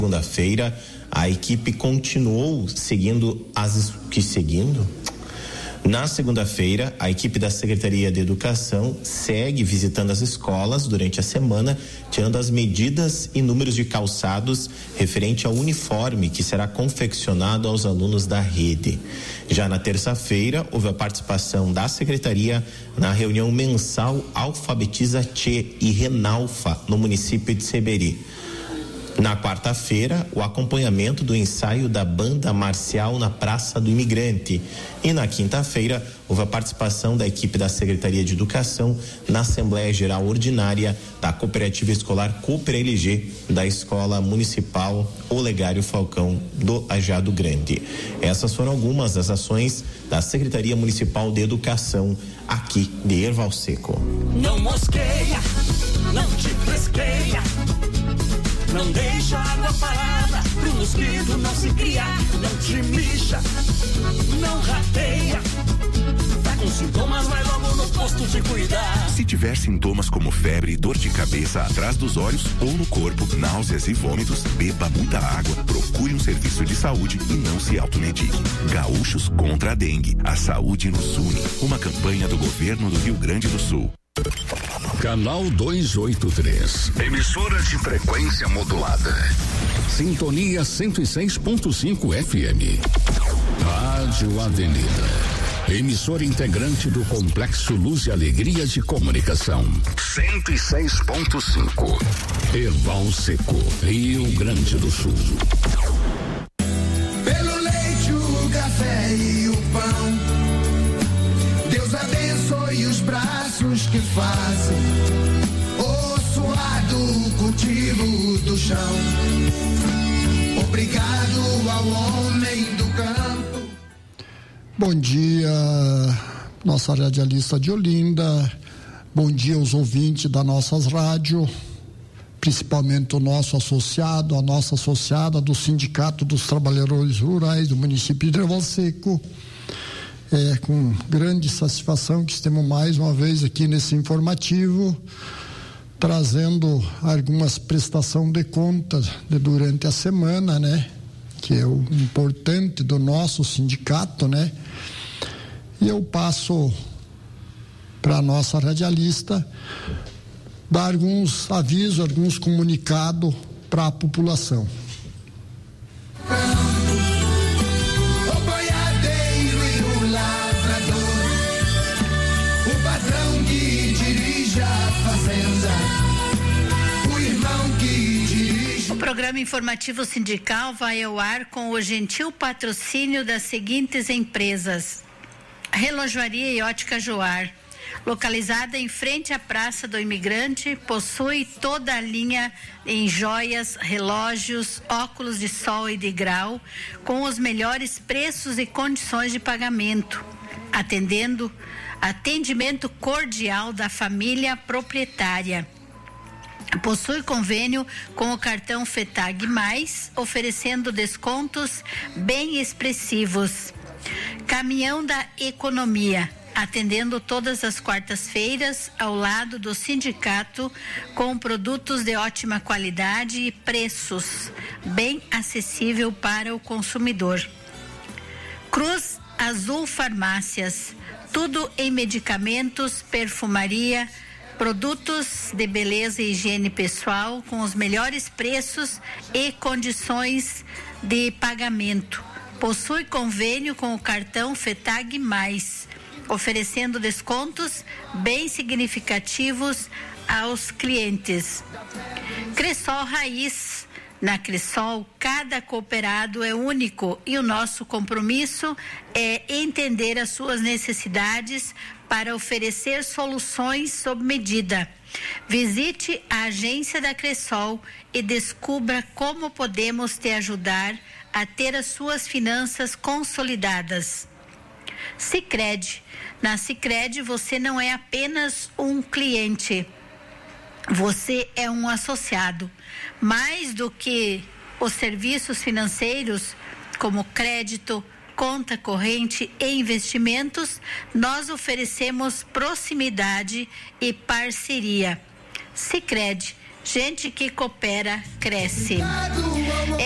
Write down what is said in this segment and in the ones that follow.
Segunda-feira, a equipe continuou seguindo. Na segunda-feira, a equipe da Secretaria de Educação segue visitando as escolas durante a semana, tirando as medidas e números de calçados referente ao uniforme que será confeccionado aos alunos da rede. Já na terça-feira, houve a participação da Secretaria na reunião mensal Alfabetiza Tchê e Renalfa, no município de Seberi. Na quarta-feira, o acompanhamento do ensaio da banda marcial na Praça do Imigrante. E na quinta-feira, houve a participação da equipe da Secretaria de Educação na Assembleia Geral Ordinária da Cooperativa Escolar Cooper LG da Escola Municipal Olegário Falcão do Ajado Grande. Essas foram algumas das ações da Secretaria Municipal de Educação aqui de Erval Seco. Não mosqueia, não te fresqueia. Não deixa água parada pro mosquito não se criar. Não te mixa, não rateia. Tá com sintomas, vai logo no posto de cuidar. Se tiver sintomas como febre, dor de cabeça atrás dos olhos ou no corpo, náuseas e vômitos, beba muita água, procure um serviço de saúde e não se automedique. Gaúchos contra a dengue. A saúde nos une. Uma campanha do governo do Rio Grande do Sul. Canal 283. Emissora de frequência modulada. Sintonia 106.5 FM. Rádio Avenida. Emissora integrante do Complexo Luz e Alegria de Comunicação. 106.5. Erval Seco, Rio Grande do Sul. Pelo leite, o café e o pão, Deus abençoe os braços que fazem o suado cultivo do chão. Obrigado ao homem do campo. Bom dia, nossa radialista de Olinda. Bom dia aos ouvintes das nossas rádios, principalmente o nosso associado, a nossa associada do Sindicato dos Trabalhadores Rurais do município de Erval Seco. É com grande satisfação que estamos mais uma vez aqui nesse informativo, trazendo algumas prestações de contas durante a semana, né? Que é o importante do nosso sindicato, né? E eu passo para a nossa radialista dar alguns avisos, alguns comunicados para a população. O programa informativo sindical vai ao ar com o gentil patrocínio das seguintes empresas: Relojoaria e Ótica Joar, localizada em frente à Praça do Imigrante, possui toda a linha em joias, relógios, óculos de sol e de grau, com os melhores preços e condições de pagamento, atendimento cordial da família proprietária. Possui convênio com o cartão FETAG+, oferecendo descontos bem expressivos. Caminhão da Economia, atendendo todas as quartas-feiras ao lado do sindicato, com produtos de ótima qualidade e preços bem acessível para o consumidor. Cruz Azul Farmácias, tudo em medicamentos, perfumaria, produtos de beleza e higiene pessoal com os melhores preços e condições de pagamento. Possui convênio com o cartão FETAG+, oferecendo descontos bem significativos aos clientes. Cressol Raiz. Na Cressol, cada cooperado é único e o nosso compromisso é entender as suas necessidades para oferecer soluções sob medida. Visite a agência da Cressol e descubra como podemos te ajudar a ter as suas finanças consolidadas. Sicredi. Na Sicredi você não é apenas um cliente, você é um associado. Mais do que os serviços financeiros, como crédito, conta corrente e investimentos, nós oferecemos proximidade e parceria. Sicredi, gente que coopera, cresce.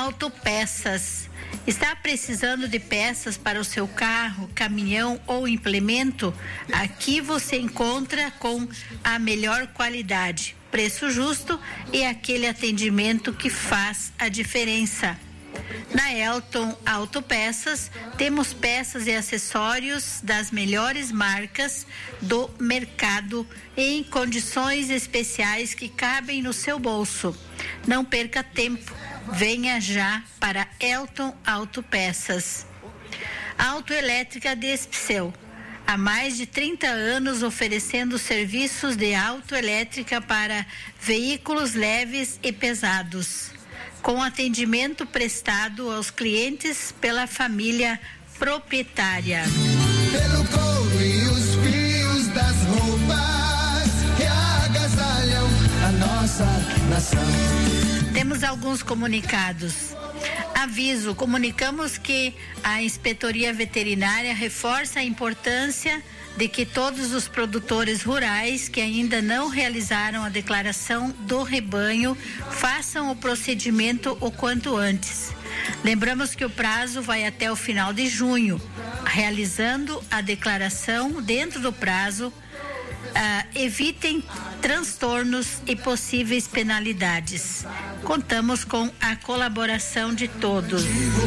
Autopeças. Está precisando de peças para o seu carro, caminhão ou implemento? Aqui você encontra com a melhor qualidade, preço justo e aquele atendimento que faz a diferença. Na Elton Autopeças, temos peças e acessórios das melhores marcas do mercado em condições especiais que cabem no seu bolso. Não perca tempo, venha já para Elton Autopeças. Autoelétrica Despcel. Há mais de 30 anos oferecendo serviços de autoelétrica para veículos leves e pesados, com atendimento prestado aos clientes pela família proprietária. Pelo couro e os fios das roupas que agasalham a nossa nação. Temos alguns comunicados. Aviso, comunicamos que a Inspetoria Veterinária reforça a importância de que todos os produtores rurais que ainda não realizaram a declaração do rebanho façam o procedimento o quanto antes. Lembramos que o prazo vai até o final de junho. Realizando a declaração dentro do prazo, evitem transtornos e possíveis penalidades. Contamos com a colaboração de todos.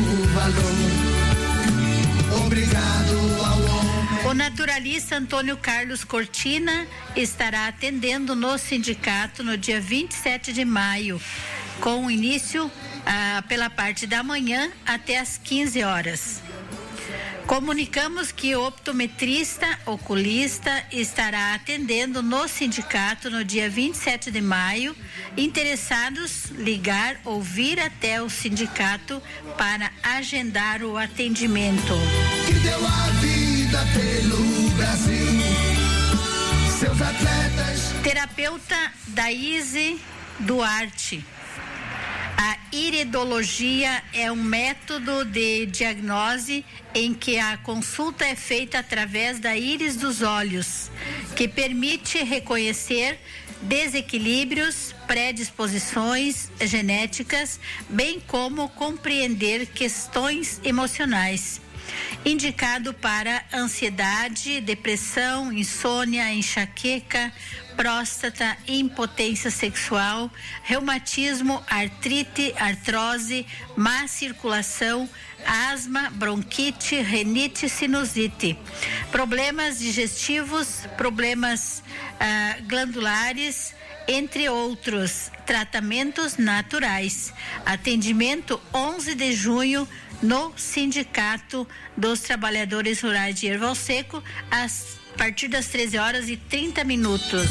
Obrigado ao homem. O naturalista Antônio Carlos Cortina estará atendendo no sindicato no dia 27 de maio, com início pela parte da manhã até às 15 horas. Comunicamos que o optometrista oculista estará atendendo no sindicato no dia 27 de maio. Interessados, ligar ou vir até o sindicato para agendar o atendimento. Que deu a vida pelo Brasil. Seus atletas. Terapeuta Daíse Duarte. A iridologia é um método de diagnose em que a consulta é feita através da íris dos olhos, que permite reconhecer desequilíbrios, predisposições genéticas, bem como compreender questões emocionais. Indicado para ansiedade, depressão, insônia, enxaqueca, próstata, impotência sexual, reumatismo, artrite, artrose, má circulação, asma, bronquite, renite, sinusite, problemas digestivos, problemas glandulares, entre outros. Tratamentos naturais. Atendimento 11 de junho no Sindicato dos Trabalhadores Rurais de Erval Seco, a partir das 13h30.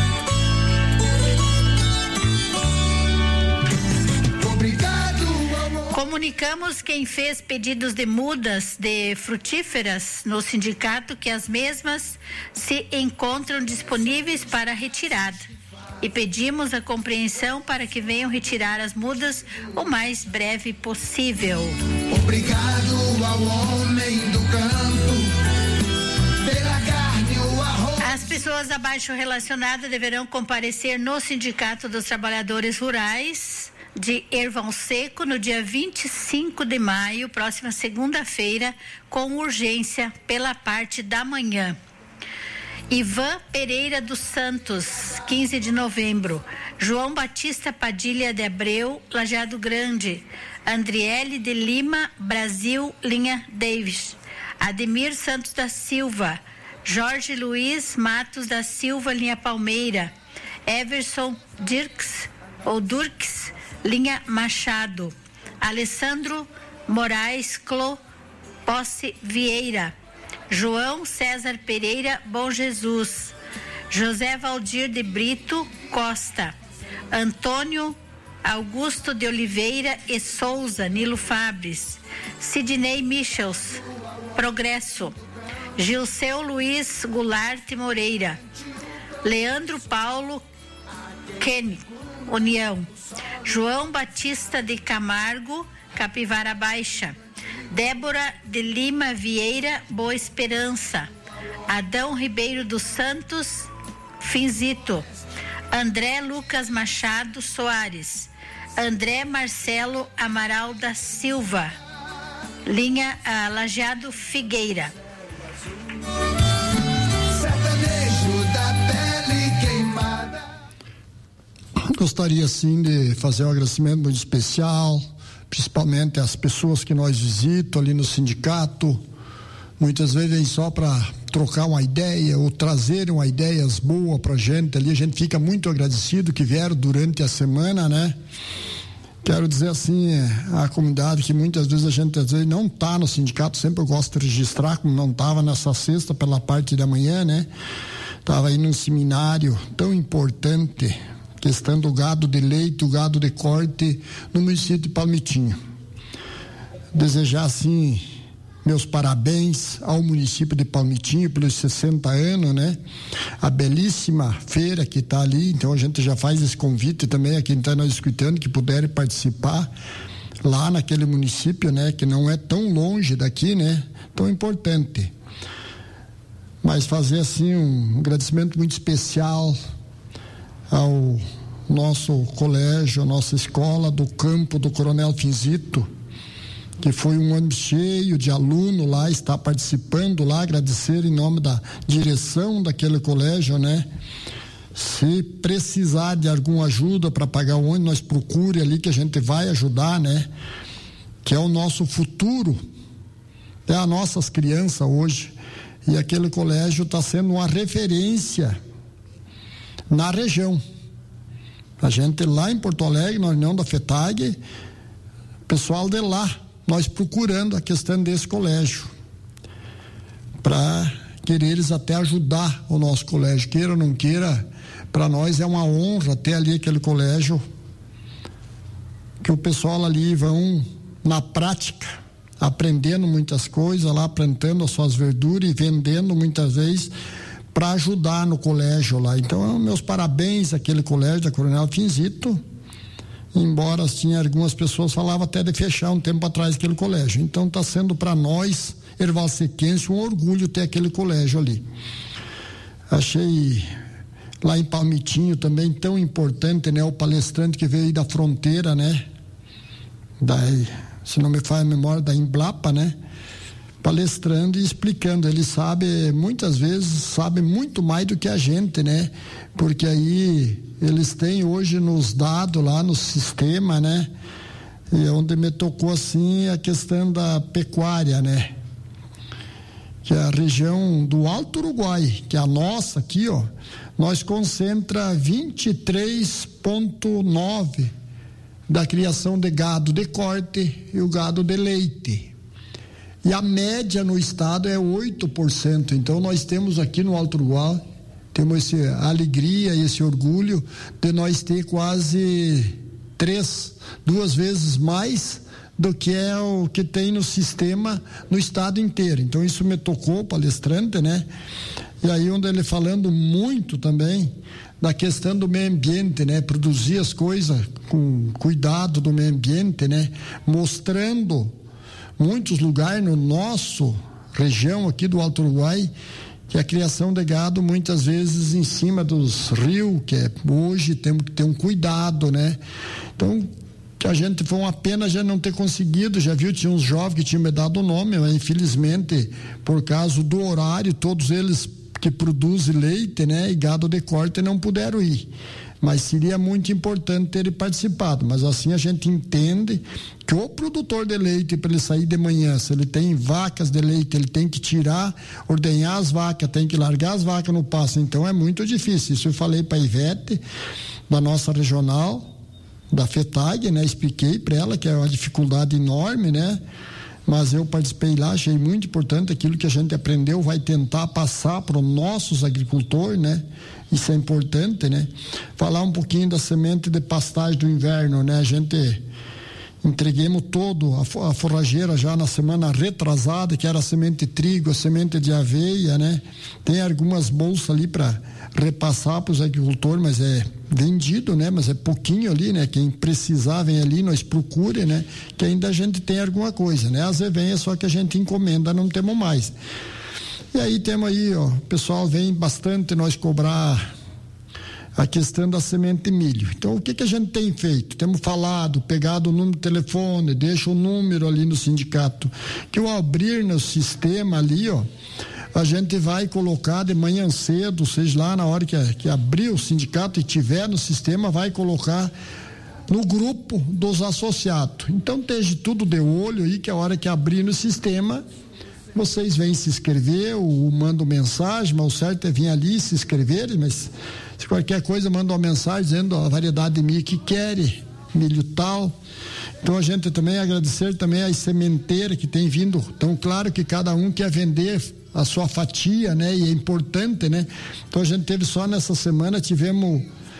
Comunicamos quem fez pedidos de mudas de frutíferas no sindicato que as mesmas se encontram disponíveis para retirada. E pedimos a compreensão para que venham retirar as mudas o mais breve possível. Obrigado ao homem do campo, pela carne, o arroz. As pessoas abaixo relacionadas deverão comparecer no Sindicato dos Trabalhadores Rurais de Erval Seco no dia 25 de maio, próxima segunda-feira, com urgência pela parte da manhã. Ivan Pereira dos Santos, 15 de novembro. João Batista Padilha de Abreu, Lajeado Grande. Andriele de Lima, Brasil, linha Davis. Ademir Santos da Silva. Jorge Luiz Matos da Silva, linha Palmeira. Everson Dirks, ou Durks, linha Machado. Alessandro Moraes Clô, Posse Vieira. João César Pereira, Bom Jesus. José Valdir de Brito Costa. Antônio Augusto de Oliveira e Souza, Nilo Fabres. Sidney Michels, Progresso. Gilceu Luiz Goulart Moreira. Leandro Paulo Kenny, União. João Batista de Camargo, Capivara Baixa. Débora de Lima Vieira, Boa Esperança. Adão Ribeiro dos Santos, Finzito. André Lucas Machado Soares. André Marcelo Amaral da Silva, linha Lajeado Figueira. Sertanejo da pele queimada. Gostaria sim de fazer um agradecimento muito especial, principalmente às pessoas que nós visitamos ali no sindicato. Muitas vezes vem só para trocar uma ideia ou trazer uma ideias boas para a gente ali. A gente fica muito agradecido que vieram durante a semana, né? Quero dizer assim, a comunidade que muitas vezes a gente às vezes não está no sindicato, sempre eu gosto de registrar, como não estava nessa sexta pela parte da manhã, né? Estava aí num seminário tão importante, questão do gado de leite, o gado de corte no município de Palmitinho. Desejar assim meus parabéns ao município de Palmitinho pelos 60 anos, né? A belíssima feira que está ali, então a gente já faz esse convite também a quem está nos escutando, que puderem participar lá naquele município, né? Que não é tão longe daqui, né? Tão importante. Mas fazer assim um agradecimento muito especial ao nosso colégio, a nossa escola do campo do Coronel Finzito, que foi um ano cheio de aluno lá, está participando lá, agradecer em nome da direção daquele colégio, né? Se precisar de alguma ajuda para pagar o ônibus, nós procure ali que a gente vai ajudar, né? Que é o nosso futuro, é as nossas crianças hoje, e aquele colégio está sendo uma referência na região. A gente lá em Porto Alegre, na reunião da FETAG, pessoal de lá, nós procurando a questão desse colégio, para quereres até ajudar o nosso colégio, queira ou não queira, para nós é uma honra ter ali aquele colégio, que o pessoal ali vão na prática, aprendendo muitas coisas lá, plantando as suas verduras e vendendo muitas vezes para ajudar no colégio lá. Então, meus parabéns àquele colégio da Coronel Finzito, embora tinha algumas pessoas falavam até de fechar um tempo atrás aquele colégio. Então está sendo para nós, ervalsequense, um orgulho ter aquele colégio ali. Achei lá em Palmitinho também tão importante, né? O palestrante que veio aí da fronteira, né? Se não me falha a memória, da Emblapa, né? Palestrando e explicando. Ele sabe, muitas vezes, sabe muito mais do que a gente, né? Porque aí eles têm hoje nos dados lá no sistema, né? E onde me tocou assim a questão da pecuária, né? Que é a região do Alto Uruguai, que é a nossa aqui, ó, nós concentra 23,9% da criação de gado de corte e o gado de leite. E a média no estado é 8%. Então nós temos aqui no Alto Uruguai, temos essa alegria e esse orgulho de nós ter quase 2 vezes mais do que é o que tem no sistema no estado inteiro. Então isso me tocou, palestrante, né? E aí onde ele falando muito também da questão do meio ambiente, né? Produzir as coisas com cuidado do meio ambiente, né? Mostrando muitos lugares no nosso região aqui do Alto Uruguai, que a criação de gado muitas vezes em cima dos rios, que hoje temos que ter um cuidado, né? Então, a gente foi uma pena já não ter conseguido, já viu, tinha uns jovens que tinham me dado o nome, mas infelizmente, por causa do horário, todos eles que produzem leite, né, e gado de corte não puderam ir. Mas seria muito importante ter participado. Mas assim a gente entende que o produtor de leite, para ele sair de manhã, se ele tem vacas de leite, ele tem que tirar, ordenhar as vacas, tem que largar as vacas no pasto. Então é muito difícil. Isso eu falei para a Ivete, da nossa regional, da FETAG, né? Expliquei para ela que é uma dificuldade enorme, né? Mas eu participei lá, achei muito importante aquilo que a gente aprendeu, vai tentar passar para os nossos agricultores, né? Isso é importante, né? Falar um pouquinho da semente de pastagem do inverno, né? A gente entreguemos todo a forrageira já na semana retrasada, que era a semente de trigo, a semente de aveia, né? Tem algumas bolsas ali para repassar para os agricultores, mas é vendido, né? Mas é pouquinho ali, né? Quem precisar vem ali, nós procure, né? Que ainda a gente tem alguma coisa, né? Às vezes vem, é só que a gente encomenda, não temos mais. E aí temos aí, ó, o pessoal vem bastante nós cobrar a questão da semente de milho. Então, o que a gente tem feito? Temos falado, pegado o número de telefone, deixa o número ali no sindicato, que ao abrir no sistema ali, a gente vai colocar de manhã cedo, seja lá na hora que abrir o sindicato e tiver no sistema, vai colocar no grupo dos associados. Então, esteja tudo de olho aí, que a hora que abrir no sistema, vocês vêm se inscrever ou mandam mensagem, mas o certo é vir ali se inscrever, mas se qualquer coisa, manda uma mensagem dizendo a variedade de milho que querem, milho tal. Então, a gente também agradecer também às sementeiras que tem vindo. Então, claro que cada um quer vender a sua fatia, né? E é importante, né? Então, a gente teve só nessa semana, tivemos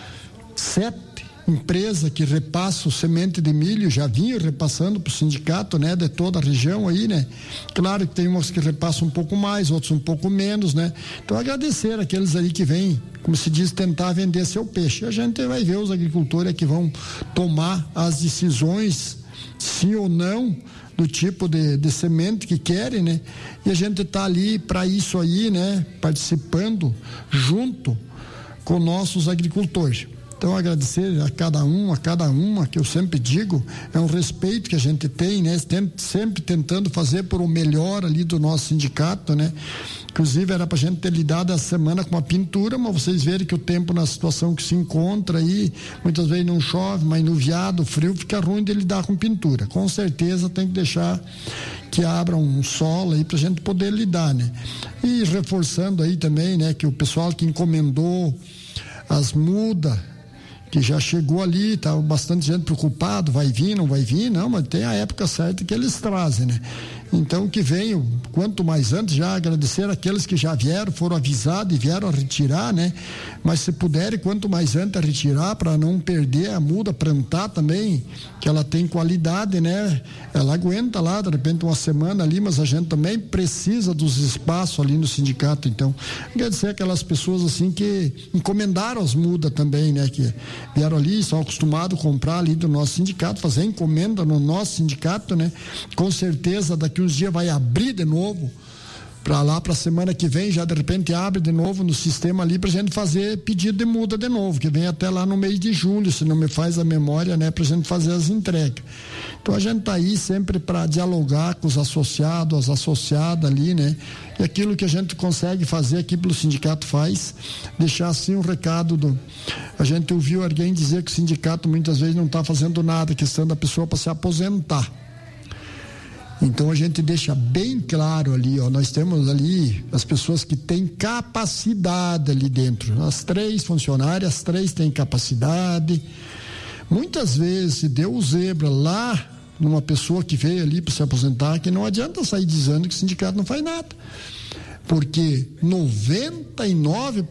7 empresas que repassam semente de milho, já vinham repassando para o sindicato, né? De toda a região aí, né? Claro que tem umas que repassam um pouco mais, outros um pouco menos, né? Então, agradecer aqueles aí que vêm, como se diz, tentar vender seu peixe. A gente vai ver os agricultores que vão tomar as decisões, sim ou não, do tipo de semente que querem, né? E a gente está ali para isso aí, né? Participando junto com nossos agricultores. Então, agradecer a cada um, a cada uma, que eu sempre digo, é um respeito que a gente tem, né? Sempre tentando fazer por o melhor ali do nosso sindicato, né? Inclusive, era para a gente ter lidado essa semana com uma pintura, mas vocês verem que o tempo, na situação que se encontra aí, muitas vezes não chove, mas nuviado, frio, fica ruim de lidar com pintura. Com certeza tem que deixar que abra um solo aí para a gente poder lidar, né? E reforçando aí também, né, que o pessoal que encomendou as mudas, que já chegou ali, estava bastante gente preocupado, vai vir, não vai vir, não, mas tem a época certa que eles trazem, né? Então, que venham, quanto mais antes, já agradecer aqueles que já vieram, foram avisados e vieram a retirar, né? Mas se puderem, quanto mais antes a retirar, para não perder a muda, plantar também, que ela tem qualidade, né? Ela aguenta lá, de repente, uma semana ali, mas a gente também precisa dos espaços ali no sindicato. Então, agradecer aquelas pessoas, assim, que encomendaram as mudas também, né? Que vieram ali, são acostumados a comprar ali do nosso sindicato, fazer encomenda no nosso sindicato, né? Com certeza, daqui uns dias vai abrir de novo, para lá, para a semana que vem, já de repente abre de novo no sistema ali, para a gente fazer pedido de muda de novo, que vem até lá no mês de julho, se não me faz a memória, né? Para a gente fazer as entregas. Então, a gente está aí sempre para dialogar com os associados, as associadas ali, né? E aquilo que a gente consegue fazer aqui pelo sindicato faz, deixar assim um recado a gente ouviu alguém dizer que o sindicato muitas vezes não está fazendo nada, questão da pessoa para se aposentar. Então, a gente deixa bem claro ali, nós temos ali as pessoas que têm capacidade ali dentro, as 3 funcionárias, as 3 têm capacidade. Muitas vezes se deu zebra lá numa pessoa que veio ali para se aposentar, que não adianta sair dizendo que o sindicato não faz nada, porque 99%,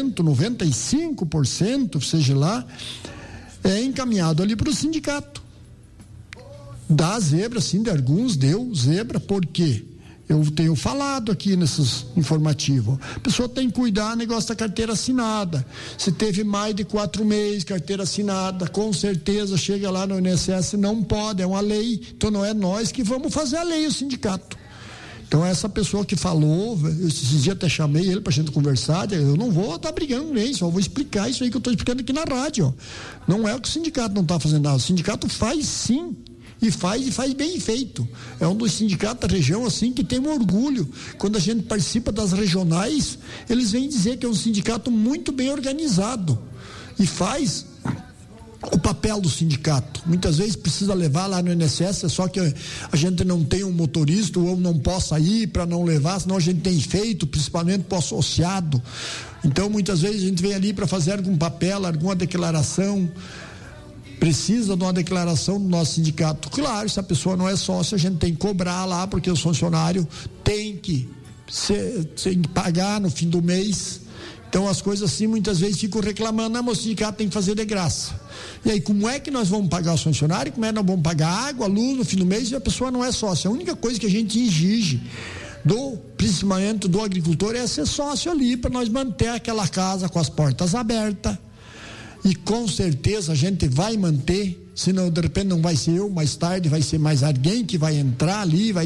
95%, seja lá, é encaminhado ali para o sindicato. Dá zebra, sim, de alguns deu zebra, por quê? Eu tenho falado aqui nesses informativos. A pessoa tem que cuidar do negócio da carteira assinada. Se teve mais de 4 meses carteira assinada, com certeza chega lá no INSS, não pode, é uma lei. Então não é nós que vamos fazer a lei, o sindicato. Então, essa pessoa que falou, esses dias até chamei ele para a gente conversar, eu não vou estar brigando nem, só vou explicar isso aí que eu estou explicando aqui na rádio. Não é o que o sindicato não está fazendo nada, o sindicato faz sim. E faz bem feito. É um dos sindicatos da região, assim, que tem um orgulho. Quando a gente participa das regionais, eles vêm dizer que é um sindicato muito bem organizado. E faz o papel do sindicato. Muitas vezes precisa levar lá no INSS, só que a gente não tem um motorista ou não possa ir para não levar, senão a gente tem feito, principalmente para o associado. Então, muitas vezes a gente vem ali para fazer algum papel, alguma declaração. Precisa de uma declaração do nosso sindicato. Claro, se a pessoa não é sócia, a gente tem que cobrar lá, porque o funcionário tem que pagar no fim do mês. Então, as coisas assim, muitas vezes ficam reclamando, mas o sindicato tem que fazer de graça. E aí, como é que nós vamos pagar os funcionários? Como é que nós vamos pagar água, luz no fim do mês e a pessoa não é sócia? A única coisa que a gente exige principalmente do agricultor é ser sócio ali, para nós manter aquela casa com as portas abertas. E com certeza a gente vai manter, senão de repente não vai ser eu, mais tarde vai ser mais alguém que vai entrar ali, vai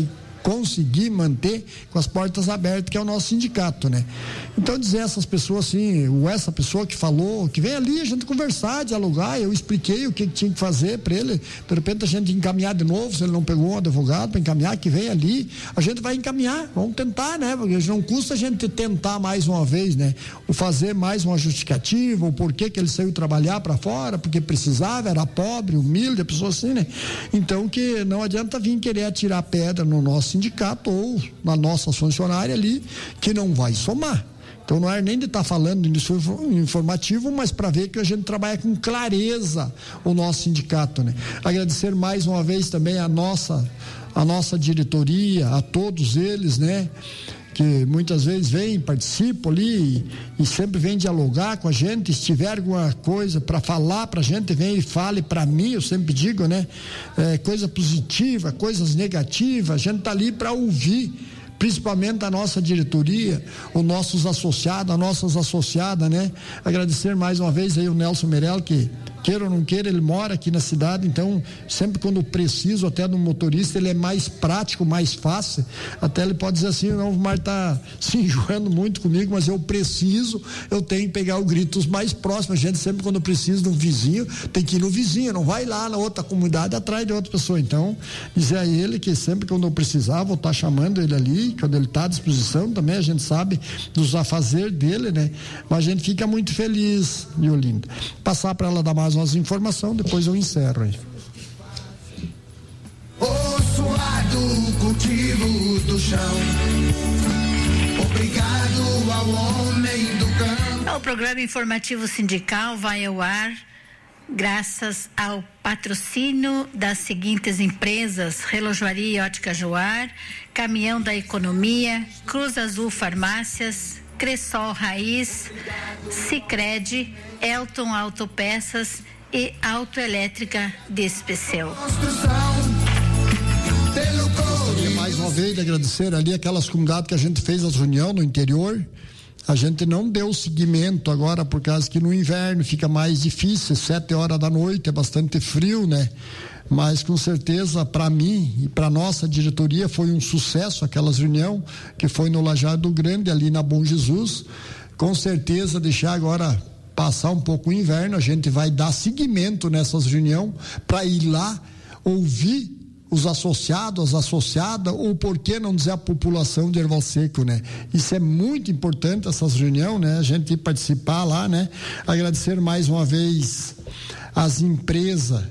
conseguir manter com as portas abertas, que é o nosso sindicato, né? Então dizer essas pessoas assim, ou essa pessoa que falou, que vem ali a gente conversar, dialogar, eu expliquei o que tinha que fazer para ele, de repente a gente encaminhar de novo, se ele não pegou um advogado para encaminhar, que vem ali, a gente vai encaminhar, vamos tentar, né? Porque não custa a gente tentar mais uma vez, né? Ou fazer mais uma justificativa, o porquê que ele saiu trabalhar para fora, porque precisava, era pobre, humilde, a pessoa assim, né? Então que não adianta vir querer atirar pedra no nosso sindicato ou na nossa funcionária ali, que não vai somar. Então não é nem de estar falando nisso informativo, mas para ver que a gente trabalha com clareza o nosso sindicato, né? Agradecer mais uma vez também a nossa diretoria, a todos eles, né? Que muitas vezes vêm, participam ali e sempre vêm dialogar com a gente. Se tiver alguma coisa para falar para a gente, vem e fale para mim, eu sempre digo, né? Coisa positiva, coisas negativas, a gente está ali para ouvir, principalmente a nossa diretoria, os nossos associados, as nossas associadas, né? Agradecer mais uma vez aí o Nelson Meirelles, que queira ou não queira, ele mora aqui na cidade, então sempre quando preciso até do motorista, ele é mais prático, mais fácil, até ele pode dizer assim, não, o Mar tá se enjoando muito comigo, mas eu tenho que pegar o gritos mais próximos, a gente sempre quando precisa de um vizinho, tem que ir no vizinho, não vai lá na outra comunidade atrás de outra pessoa, então dizer a ele que sempre quando eu precisar, vou estar chamando ele ali, quando ele está à disposição, também a gente sabe dos afazer dele, né? Mas a gente fica muito feliz, Olinda. Passar para ela dar mais umas informações, depois eu encerro aí. O suado cultivo do chão. Obrigado ao homem do campo. O programa informativo sindical vai ao ar graças ao patrocínio das seguintes empresas: Relojoaria e Ótica Joar, Caminhão da Economia, Cruz Azul Farmácias, Cressol Raiz, Sicredi, Elton Autopeças e Autoelétrica Despecel. Gostaria mais uma vez de agradecer ali aquelas comunidades que a gente fez a reunião no interior. A gente não deu seguimento agora por causa que no inverno fica mais difícil, 7 horas da noite, é bastante frio, né? Mas com certeza para mim e para nossa diretoria foi um sucesso aquelas reunião que foi no Lajeado Grande, ali na Bom Jesus. Com certeza deixar agora passar um pouco o inverno, a gente vai dar seguimento nessas reuniões para ir lá ouvir os associados, as associadas, ou por que não dizer a população de Erval Seco, né? Isso é muito importante, essas reuniões, né? A gente participar lá, né? Agradecer mais uma vez as empresas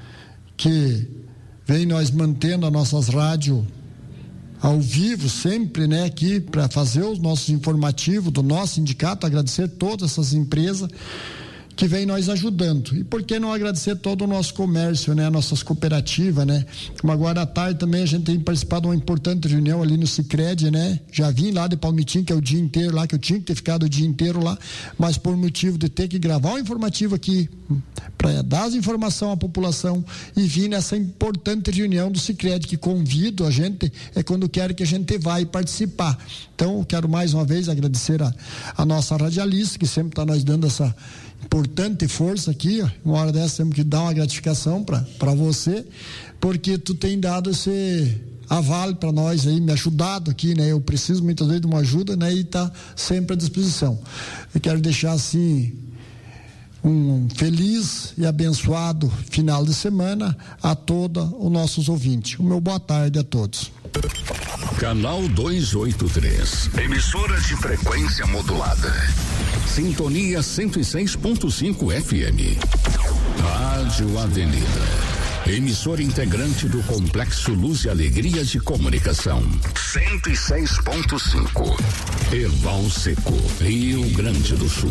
que vem nós mantendo as nossas rádios ao vivo sempre, né? Aqui para fazer os nossos informativos do nosso sindicato, agradecer todas essas empresas que vem nós ajudando. E por que não agradecer todo o nosso comércio, né? Nossas cooperativas, né? Como agora à tarde também a gente tem participado de uma importante reunião ali no Sicredi, né? Já vim lá de Palmitim, que é o dia inteiro lá, que eu tinha que ter ficado o dia inteiro lá, mas por motivo de ter que gravar um informativo aqui para dar as informações à população e vir nessa importante reunião do Sicredi, que convido a gente, quando quer que a gente vá e participar. Então, eu quero mais uma vez agradecer a nossa radialista, que sempre está nos dando essa importante força aqui, ó. Uma hora dessa temos que dar uma gratificação para você, porque tu tem dado esse aval para nós aí, me ajudado aqui, né? Eu preciso muitas vezes de uma ajuda, né? E tá sempre à disposição. Eu quero deixar assim um feliz e abençoado final de semana a todos os nossos ouvintes. O meu boa tarde a todos. Canal 283. Emissora de frequência modulada. Sintonia 106.5 FM. Rádio Avenida. Emissora integrante do Complexo Luz e Alegria de Comunicação. 106.5. Erval Seco, Rio Grande do Sul.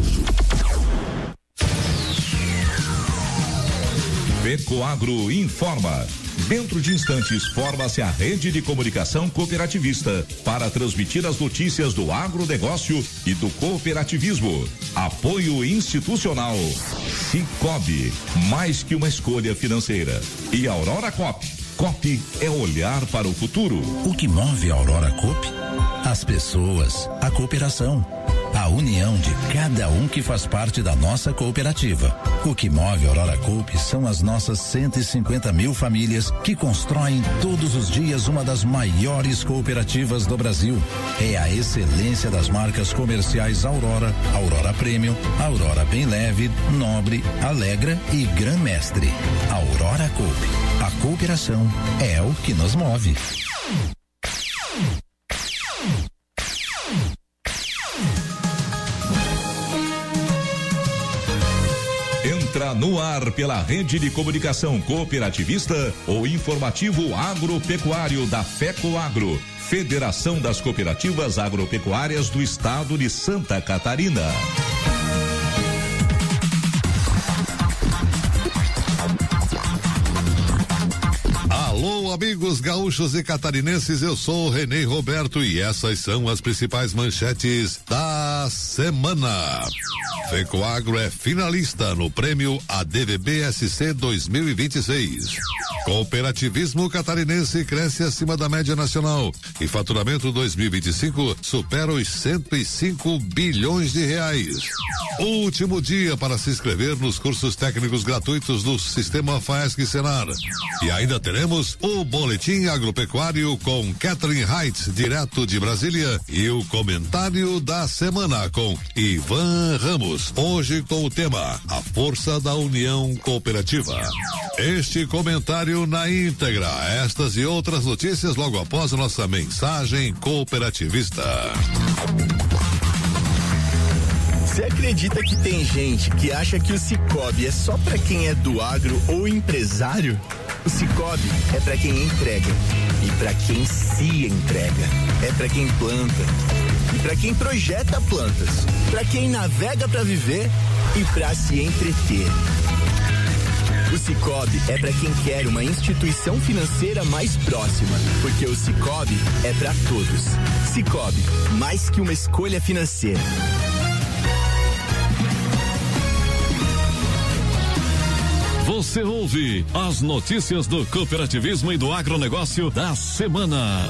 Ecoagro informa. Dentro de instantes, forma-se a rede de comunicação cooperativista para transmitir as notícias do agronegócio e do cooperativismo. Apoio institucional. Cicobi, mais que uma escolha financeira. E Aurora Coop. Coop é olhar para o futuro. O que move a Aurora Coop? As pessoas, a cooperação, a união de cada um que faz parte da nossa cooperativa. O que move a Aurora Coop são as nossas 150 mil famílias que constroem todos os dias uma das maiores cooperativas do Brasil. É a excelência das marcas comerciais Aurora, Aurora Premium, Aurora Bem Leve, Nobre, Alegra e Gran Mestre. Aurora Coop. A cooperação é o que nos move. Entra no ar pela Rede de Comunicação Cooperativista o informativo agropecuário da FECOAGRO, Federação das Cooperativas Agropecuárias do Estado de Santa Catarina. Alô, amigos gaúchos e catarinenses, eu sou o Renê Roberto e essas são as principais manchetes da semana. FECOAGRO é finalista no prêmio ADVB-SC 2026. Cooperativismo catarinense cresce acima da média nacional e faturamento 2025 supera os 105 bilhões de reais. Último dia para se inscrever nos cursos técnicos gratuitos do Sistema FAESC Senar. E ainda teremos o Boletim Agropecuário com Catherine Heights, direto de Brasília, e o comentário da semana com Ivan Ramos. Hoje com o tema A Força da União Cooperativa. Este comentário na íntegra, estas e outras notícias logo após a nossa mensagem cooperativista. Você acredita que tem gente que acha que o Cicobi é só pra quem é do agro ou empresário? O Cicobi é pra quem entrega e pra quem se entrega. É pra quem planta e pra quem projeta plantas, pra quem navega pra viver e pra se entreter. O Cicobi é para quem quer uma instituição financeira mais próxima, porque o Cicobi é para todos. Cicobi, mais que uma escolha financeira. Você ouve as notícias do cooperativismo e do agronegócio da semana.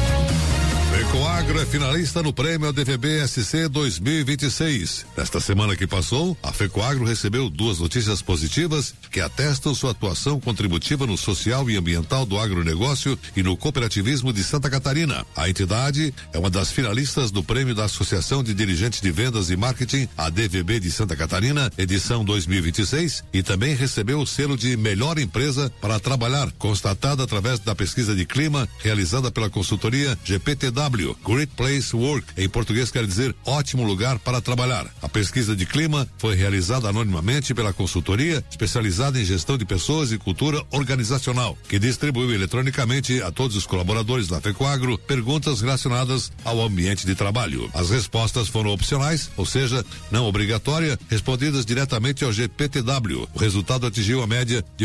FECOAGRO é finalista no prêmio ADVB-SC 2026. Nesta semana que passou, a FECOAGRO recebeu duas notícias positivas que atestam sua atuação contributiva no social e ambiental do agronegócio e no cooperativismo de Santa Catarina. A entidade é uma das finalistas do prêmio da Associação de Dirigentes de Vendas e Marketing, ADVB de Santa Catarina, edição 2026, e também recebeu o selo de Melhor Empresa para Trabalhar, constatado através da pesquisa de clima realizada pela consultoria GPTW. Great Place Work, em português quer dizer ótimo lugar para trabalhar. A pesquisa de clima foi realizada anonimamente pela consultoria especializada em gestão de pessoas e cultura organizacional, que distribuiu eletronicamente a todos os colaboradores da FECOAGRO perguntas relacionadas ao ambiente de trabalho. As respostas foram opcionais, ou seja, não obrigatória, respondidas diretamente ao GPTW. O resultado atingiu a média de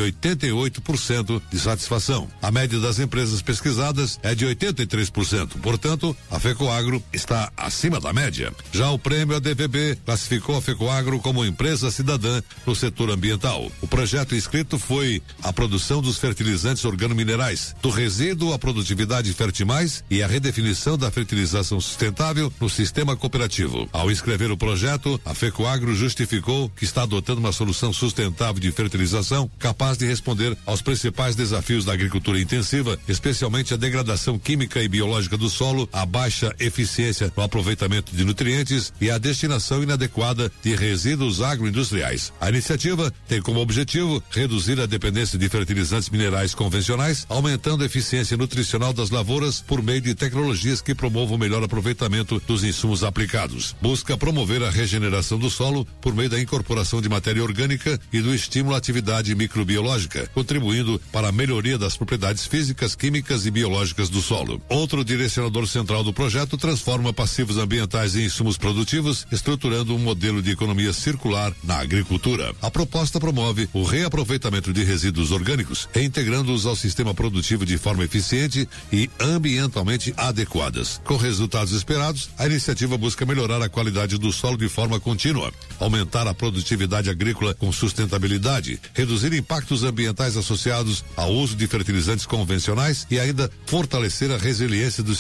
88% de satisfação. A média das empresas pesquisadas é de 83%. Portanto, a FECOAGRO está acima da média. Já o prêmio ADVB classificou a FECOAGRO como empresa cidadã no setor ambiental. O projeto inscrito foi a produção dos fertilizantes organominerais, do resíduo à produtividade Fertimais e a redefinição da fertilização sustentável no sistema cooperativo. Ao inscrever o projeto, a FECOAGRO justificou que está adotando uma solução sustentável de fertilização capaz de responder aos principais desafios da agricultura intensiva, especialmente a degradação química e biológica do solo, a baixa eficiência no aproveitamento de nutrientes e a destinação inadequada de resíduos agroindustriais. A iniciativa tem como objetivo reduzir a dependência de fertilizantes minerais convencionais, aumentando a eficiência nutricional das lavouras por meio de tecnologias que promovam o melhor aproveitamento dos insumos aplicados. Busca promover a regeneração do solo por meio da incorporação de matéria orgânica e do estímulo à atividade microbiológica, contribuindo para a melhoria das propriedades físicas, químicas e biológicas do solo. Outro direcionador central do projeto transforma passivos ambientais em insumos produtivos, estruturando um modelo de economia circular na agricultura. A proposta promove o reaproveitamento de resíduos orgânicos, reintegrando-os ao sistema produtivo de forma eficiente e ambientalmente adequadas. Com resultados esperados, a iniciativa busca melhorar a qualidade do solo de forma contínua, aumentar a produtividade agrícola com sustentabilidade, reduzir impactos ambientais associados ao uso de fertilizantes convencionais e ainda fortalecer a resiliência dos sistemas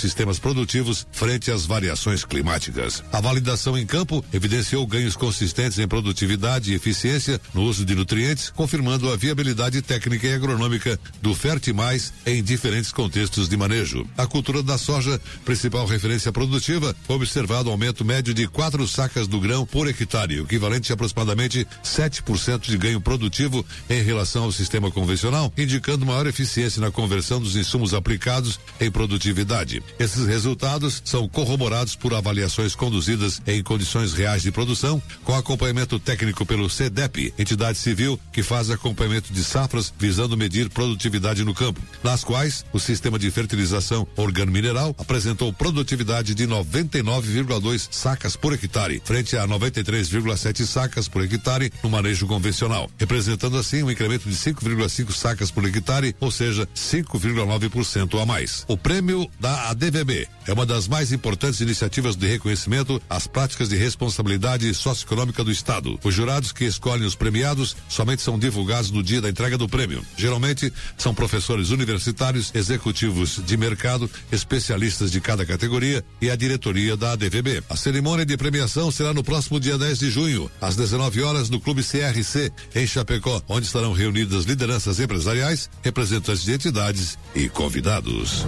produtivos frente às variações climáticas. A validação em campo evidenciou ganhos consistentes em produtividade e eficiência no uso de nutrientes, confirmando a viabilidade técnica e agronômica do Fertimais em diferentes contextos de manejo. A cultura da soja, principal referência produtiva, foi observado um aumento médio de 4 sacas do grão por hectare, o equivalente a aproximadamente 7% de ganho produtivo em relação ao sistema convencional, indicando maior eficiência na conversão dos insumos aplicados em produtividade. Esses resultados são corroborados por avaliações conduzidas em condições reais de produção, com acompanhamento técnico pelo CEDEP, entidade civil que faz acompanhamento de safras visando medir produtividade no campo, nas quais o sistema de fertilização organo-mineral apresentou produtividade de 99,2 sacas por hectare, frente a 93,7 sacas por hectare no manejo convencional, representando assim um incremento de 5,5 sacas por hectare, ou seja, 5,9% a mais. O prêmio da ADVB é uma das mais importantes iniciativas de reconhecimento às práticas de responsabilidade socioeconômica do Estado. Os jurados que escolhem os premiados somente são divulgados no dia da entrega do prêmio. Geralmente são professores universitários, executivos de mercado, especialistas de cada categoria e a diretoria da ADVB. A cerimônia de premiação será no próximo dia 10 de junho, às 19 horas, no Clube CRC, em Chapecó, onde estarão reunidas lideranças empresariais, representantes de entidades e convidados.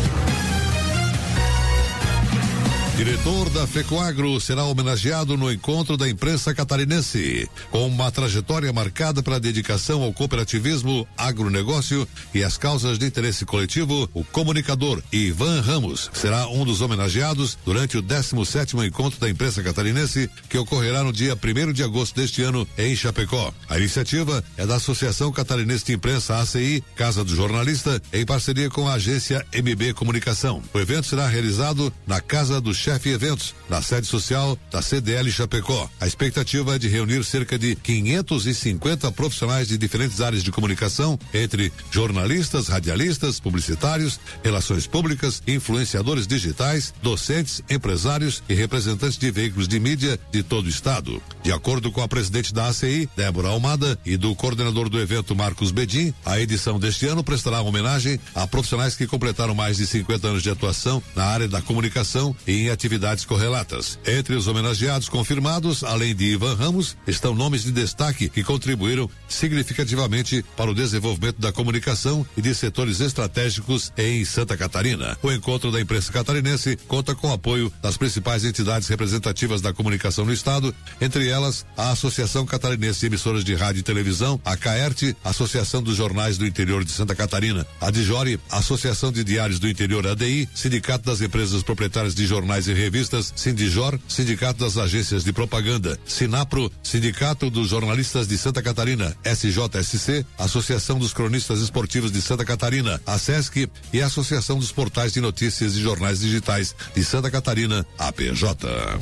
Diretor da FECOAGRO será homenageado no encontro da imprensa catarinense. Com uma trajetória marcada pela dedicação ao cooperativismo, agronegócio e às causas de interesse coletivo, o comunicador Ivan Ramos será um dos homenageados durante o 17º encontro da imprensa catarinense, que ocorrerá no dia 1º de agosto deste ano em Chapecó. A iniciativa é da Associação Catarinense de Imprensa, ACI, Casa do Jornalista, em parceria com a agência MB Comunicação. O evento será realizado na Casa do Chefe Eventos, na sede social da CDL Chapecó. A expectativa é de reunir cerca de 550 profissionais de diferentes áreas de comunicação, entre jornalistas, radialistas, publicitários, relações públicas, influenciadores digitais, docentes, empresários e representantes de veículos de mídia de todo o estado. De acordo com a presidente da ACI, Débora Almada, e do coordenador do evento, Marcos Bedin, a edição deste ano prestará homenagem a profissionais que completaram mais de 50 anos de atuação na área da comunicação e em atividades correlatas. Entre os homenageados confirmados, além de Ivan Ramos, estão nomes de destaque que contribuíram significativamente para o desenvolvimento da comunicação e de setores estratégicos em Santa Catarina. O encontro da imprensa catarinense conta com o apoio das principais entidades representativas da comunicação no estado, entre elas a Associação Catarinense de Emissoras de Rádio e Televisão, a CAERT, Associação dos Jornais do Interior de Santa Catarina, a DIJORE, Associação de Diários do Interior, ADI, Sindicato das Empresas Proprietárias de Jornais e Revistas, Sindijor, Sindicato das Agências de Propaganda, Sinapro, Sindicato dos Jornalistas de Santa Catarina, SJSC, Associação dos Cronistas Esportivos de Santa Catarina, a SESC e a Associação dos Portais de Notícias e Jornais Digitais de Santa Catarina, APJ.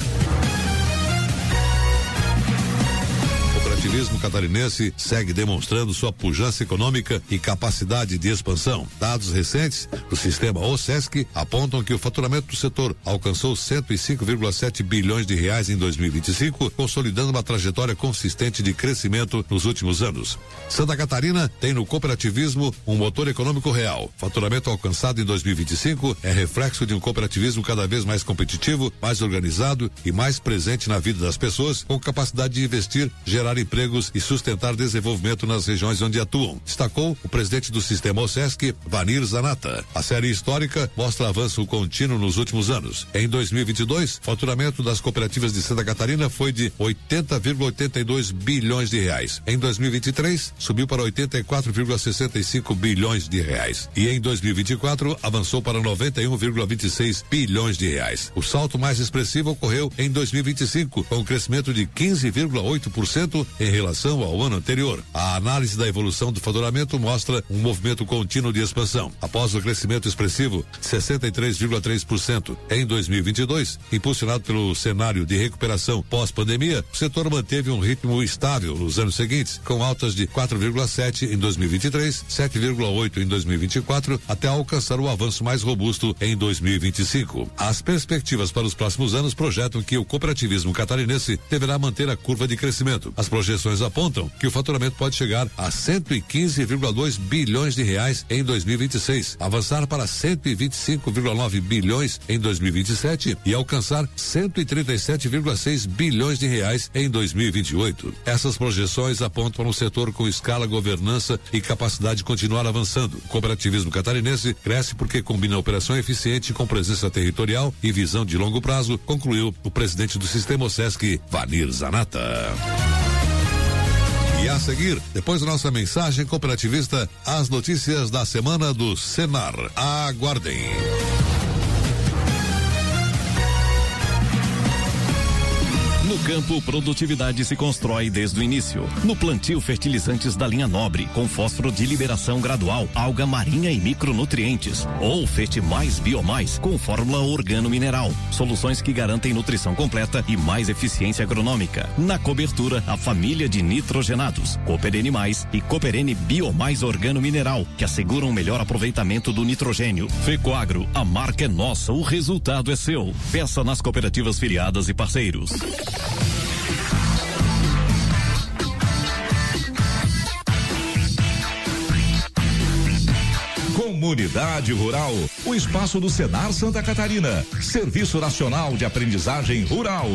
O cooperativismo catarinense segue demonstrando sua pujança econômica e capacidade de expansão. Dados recentes do sistema OSESC apontam que o faturamento do setor alcançou 105,7 bilhões de reais em 2025, consolidando uma trajetória consistente de crescimento nos últimos anos. Santa Catarina tem no cooperativismo um motor econômico real. Faturamento alcançado em 2025 é reflexo de um cooperativismo cada vez mais competitivo, mais organizado e mais presente na vida das pessoas, com capacidade de investir, gerar empregos e sustentar desenvolvimento nas regiões onde atuam, destacou o presidente do sistema OSESC, Vanir Zanata. A série histórica mostra avanço contínuo nos últimos anos. Em 2022, o faturamento das cooperativas de Santa Catarina foi de 80,82 bilhões de reais. Em 2023, subiu para 84,65 bilhões de reais. E em 2024, avançou para 91,26 bilhões de reais. O salto mais expressivo ocorreu em 2025, com um crescimento de 15,8% em relação ao ano anterior. A análise da evolução do faturamento mostra um movimento contínuo de expansão. Após o crescimento expressivo de 63,3% em 2022, impulsionado pelo cenário de recuperação pós-pandemia, o setor manteve um ritmo estável nos anos seguintes, com altas de 4,7% em 2023, 7,8% em 2024, até alcançar o avanço mais robusto em 2025. As perspectivas para os próximos anos projetam que o cooperativismo catarinense deverá manter a curva de crescimento. As projeções projeções apontam que o faturamento pode chegar a 115,2 bilhões de reais em 2026, avançar para 125,9 bilhões em 2027 e alcançar 137,6 bilhões de reais em 2028. Essas projeções apontam para um setor com escala, governança e capacidade de continuar avançando. O cooperativismo catarinense cresce porque combina operação eficiente com presença territorial e visão de longo prazo, concluiu o presidente do Sistema OSESC, Vanir Zanata. E a seguir, depois da nossa mensagem cooperativista, as notícias da semana do Senar. Aguardem. No campo, produtividade se constrói desde o início. No plantio, fertilizantes da linha Nobre, com fósforo de liberação gradual, alga marinha e micronutrientes. Ou Fertimais Biomais, com fórmula organo-mineral. Soluções que garantem nutrição completa e mais eficiência agronômica. Na cobertura, a família de nitrogenados, Cooperene Mais e Cooperene Biomais organo-mineral, que asseguram o melhor aproveitamento do nitrogênio. Fecoagro, a marca é nossa, o resultado é seu. Peça nas cooperativas filiadas e parceiros. Comunidade Rural, o espaço do Senar Santa Catarina, Serviço Nacional de Aprendizagem Rural.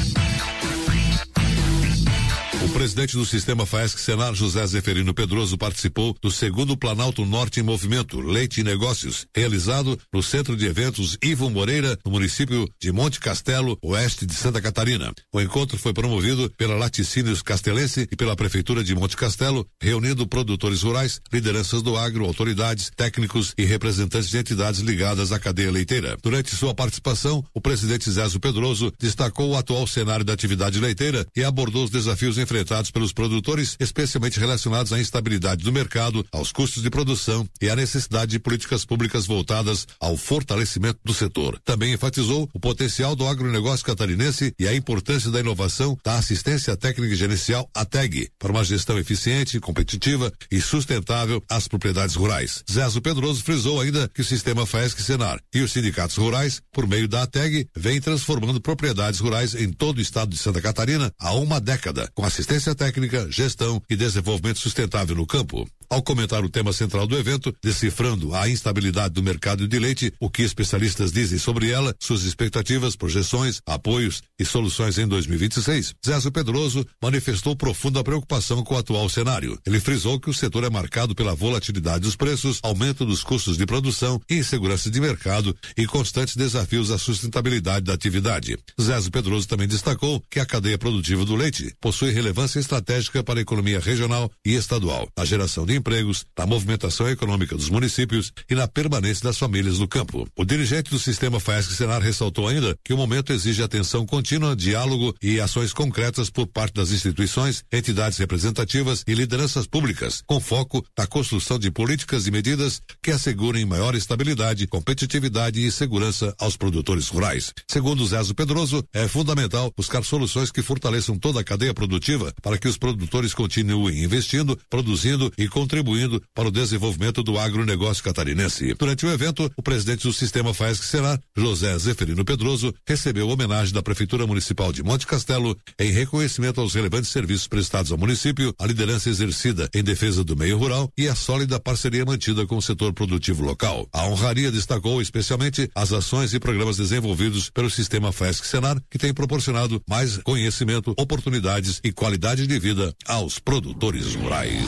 O presidente do Sistema FAESC Senar, José Zeferino Pedroso, participou do segundo Planalto Norte em Movimento, Leite e Negócios, realizado no Centro de Eventos Ivo Moreira, no município de Monte Castelo, oeste de Santa Catarina. O encontro foi promovido pela Laticínios Castelense e pela Prefeitura de Monte Castelo, reunindo produtores rurais, lideranças do agro, autoridades, técnicos e representantes de entidades ligadas à cadeia leiteira. Durante sua participação, o presidente Zézo Pedroso destacou o atual cenário da atividade leiteira e abordou os desafios enfrentados pelos produtores, especialmente relacionados à instabilidade do mercado, aos custos de produção e à necessidade de políticas públicas voltadas ao fortalecimento do setor. Também enfatizou o potencial do agronegócio catarinense e a importância da inovação da assistência técnica e gerencial ATEG para uma gestão eficiente, competitiva e sustentável às propriedades rurais. Zézo Pedroso frisou ainda que o sistema FAESC Senar e os sindicatos rurais, por meio da ATEG, vem transformando propriedades rurais em todo o estado de Santa Catarina há uma década, com assistência técnica, gestão e desenvolvimento sustentável no campo. Ao comentar o tema central do evento, decifrando a instabilidade do mercado de leite, o que especialistas dizem sobre ela, suas expectativas, projeções, apoios e soluções em 2026, Zézo Pedroso manifestou profunda preocupação com o atual cenário. Ele frisou que o setor é marcado pela volatilidade dos preços, aumento dos custos de produção, insegurança de mercado e constantes desafios à sustentabilidade da atividade. Zézo Pedroso também destacou que a cadeia produtiva do leite possui relevância estratégica para a economia regional e estadual, a geração de empregos, na movimentação econômica dos municípios e na permanência das famílias no campo. O dirigente do sistema FAESC Senar ressaltou ainda que o momento exige atenção contínua, diálogo e ações concretas por parte das instituições, entidades representativas e lideranças públicas, com foco na construção de políticas e medidas que assegurem maior estabilidade, competitividade e segurança aos produtores rurais. Segundo Zézo Pedroso, é fundamental buscar soluções que fortaleçam toda a cadeia produtiva para que os produtores continuem investindo, produzindo e contribuindo para o desenvolvimento do agronegócio catarinense. Durante o evento, o presidente do Sistema FAESC Senar, José Zeferino Pedroso, recebeu homenagem da Prefeitura Municipal de Monte Castelo em reconhecimento aos relevantes serviços prestados ao município, a liderança exercida em defesa do meio rural e a sólida parceria mantida com o setor produtivo local. A honraria destacou especialmente as ações e programas desenvolvidos pelo Sistema FAESC Senar, que tem proporcionado mais conhecimento, oportunidades e qualidade de vida aos produtores rurais.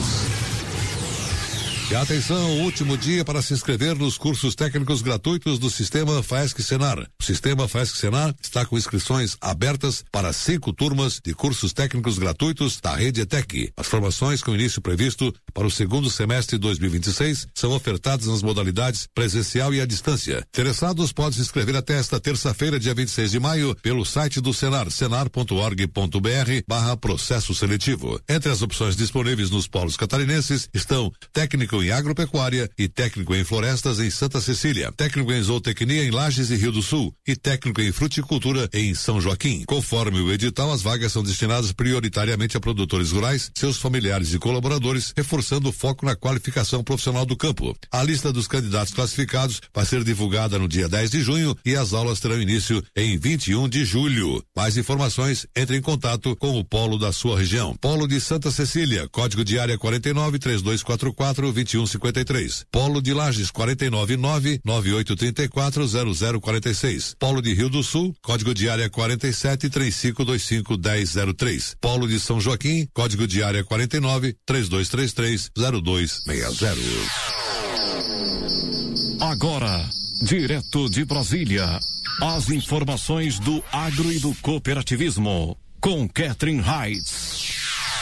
E atenção, último dia para se inscrever nos cursos técnicos gratuitos do Sistema FAESC Senar. O Sistema FAESC Senar está com inscrições abertas para 5 turmas de cursos técnicos gratuitos da rede ETEC. As formações com início previsto para o segundo semestre de 2026 são ofertadas nas modalidades presencial e à distância. Interessados podem se inscrever até esta terça-feira, dia 26 de maio, pelo site do Senar, senar.org.br/processo seletivo. Entre as opções disponíveis nos polos catarinenses estão técnico técnico em agropecuária e técnico em florestas em Santa Cecília, técnico em zootecnia em Lages e Rio do Sul e técnico em fruticultura em São Joaquim. Conforme o edital, as vagas são destinadas prioritariamente a produtores rurais, seus familiares e colaboradores, reforçando o foco na qualificação profissional do campo. A lista dos candidatos classificados vai ser divulgada no dia 10 de junho e as aulas terão início em 21 de julho. Mais informações, entre em contato com o polo da sua região. Polo de Santa Cecília, código de área 49-3244-2153. Polo de Lages, 499-9834-0046. Polo de Rio do Sul, código de área 47-3525-1003. Polo de São Joaquim, código de área 49-3233-0260. Agora, direto de Brasília, as informações do agro e do cooperativismo, com Catherine Heitz.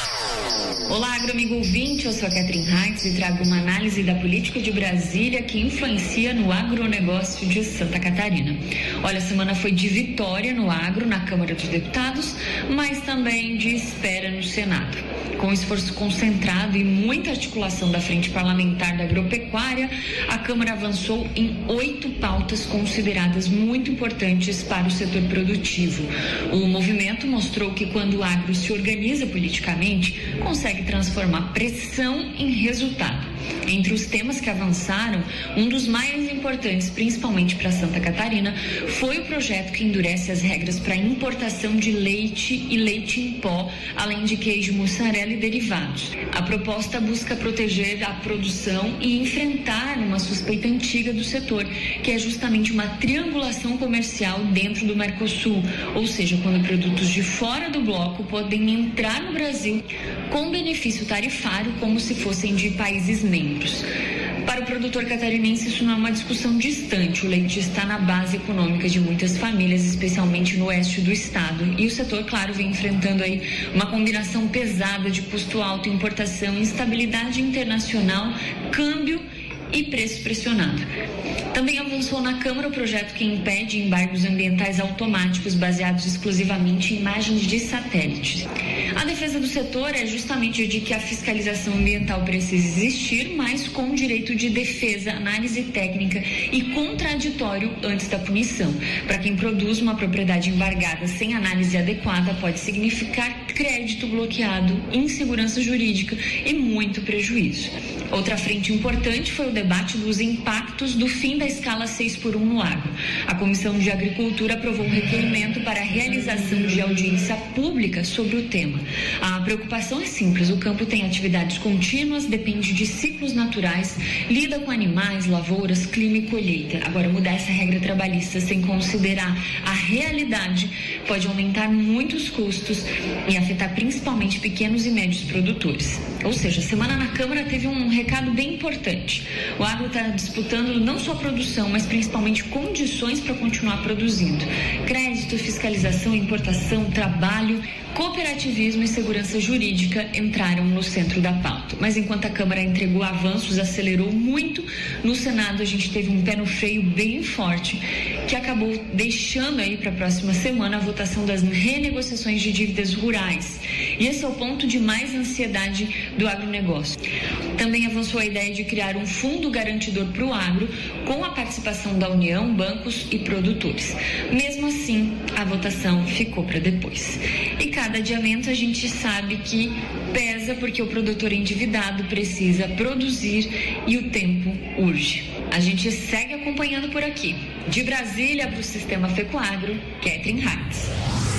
Olá, agroamigo ouvinte, eu sou a Catherine Heitz e trago uma análise da política de Brasília que influencia no agronegócio de Santa Catarina. Olha, a semana foi de vitória no agro na Câmara dos Deputados, mas também de espera no Senado. Com esforço concentrado e muita articulação da Frente Parlamentar da Agropecuária, a Câmara avançou em 8 pautas consideradas muito importantes para o setor produtivo. O movimento mostrou que quando o agro se organiza politicamente, consegue transformar pressão em resultado. Entre os temas que avançaram, um dos mais importantes, principalmente para Santa Catarina, foi o projeto que endurece as regras para importação de leite e leite em pó, além de queijo, mussarela e derivados. A proposta busca proteger a produção e enfrentar uma suspeita antiga do setor, que é justamente uma triangulação comercial dentro do Mercosul, ou seja, quando produtos de fora do bloco podem entrar no Brasil com benefício tarifário como se fossem de países membros. Para o produtor catarinense, isso não é uma discussão distante. O leite está na base econômica de muitas famílias, especialmente no oeste do estado. E o setor, claro, vem enfrentando aí uma combinação pesada de custo alto, importação, instabilidade internacional, câmbio e preço pressionado. Também avançou na Câmara o projeto que impede embargos ambientais automáticos baseados exclusivamente em imagens de satélites. A defesa do setor é justamente de que a fiscalização ambiental precisa existir, mas com direito de defesa, análise técnica e contraditório antes da punição. Para quem produz uma propriedade embargada sem análise adequada, pode significar crédito bloqueado, insegurança jurídica e muito prejuízo. Outra frente importante foi o debate dos impactos do fim da escala 6x1 no agro. A Comissão de Agricultura aprovou um requerimento para a realização de audiência pública sobre o tema. A preocupação é simples: o campo tem atividades contínuas, depende de ciclos naturais, lida com animais, lavouras, clima e colheita. Agora, mudar essa regra trabalhista sem considerar a realidade pode aumentar muitos custos e afetar principalmente pequenos e médios produtores. Ou seja, a semana na Câmara teve um recado bem importante. O agro está disputando não só produção, mas principalmente condições para continuar produzindo. Crédito, fiscalização, importação, trabalho, cooperativismo e segurança jurídica entraram no centro da pauta. Mas enquanto a Câmara entregou avanços, acelerou muito, no Senado a gente teve um pé no freio bem forte, que acabou deixando aí para a próxima semana a votação das renegociações de dívidas rurais. E esse é o ponto de mais ansiedade do agronegócio. Também avançou a ideia de criar um fundo garantidor para o agro, com a participação da União, bancos e produtores. Mesmo assim, a votação ficou para depois. E cada adiamento a gente sabe que pesa, porque o produtor endividado precisa produzir e o tempo urge. A gente segue acompanhando por aqui. De Brasília para o Sistema FECOAGRO, Catherine Heitz.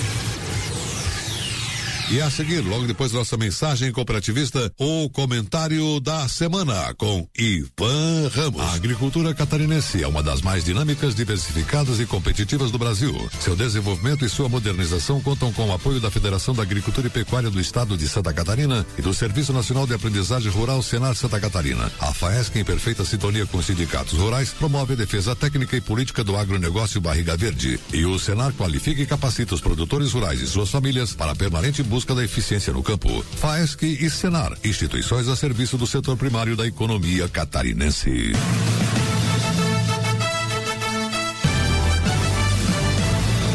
E a seguir, logo depois da nossa mensagem cooperativista, o comentário da semana com Ivan Ramos. A agricultura catarinense é uma das mais dinâmicas, diversificadas e competitivas do Brasil. Seu desenvolvimento e sua modernização contam com o apoio da Federação da Agricultura e Pecuária do Estado de Santa Catarina e do Serviço Nacional de Aprendizagem Rural Senar Santa Catarina. A FAESC, em perfeita sintonia com os sindicatos rurais, promove a defesa técnica e política do agronegócio Barriga Verde. E o Senar qualifica e capacita os produtores rurais e suas famílias para a permanente busca da eficiência no campo. FAESC e Senar, instituições a serviço do setor primário da economia catarinense.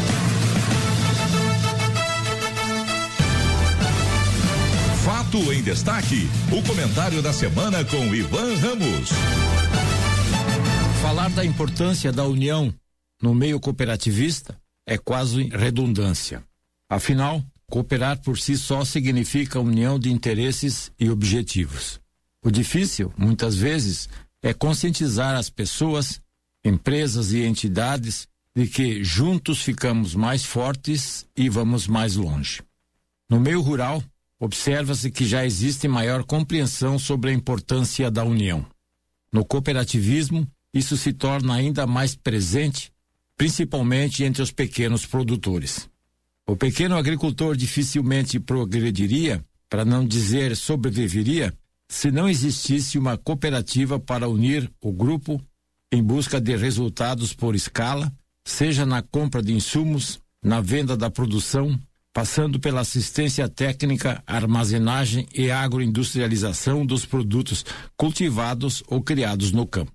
Fato em destaque, o comentário da semana com Ivan Ramos. Falar da importância da união no meio cooperativista é quase redundância. Afinal, cooperar por si só significa união de interesses e objetivos. O difícil, muitas vezes, é conscientizar as pessoas, empresas e entidades de que juntos ficamos mais fortes e vamos mais longe. No meio rural, observa-se que já existe maior compreensão sobre a importância da união. No cooperativismo, isso se torna ainda mais presente, principalmente entre os pequenos produtores. O pequeno agricultor dificilmente progrediria, para não dizer sobreviveria, se não existisse uma cooperativa para unir o grupo em busca de resultados por escala, seja na compra de insumos, na venda da produção, passando pela assistência técnica, armazenagem e agroindustrialização dos produtos cultivados ou criados no campo.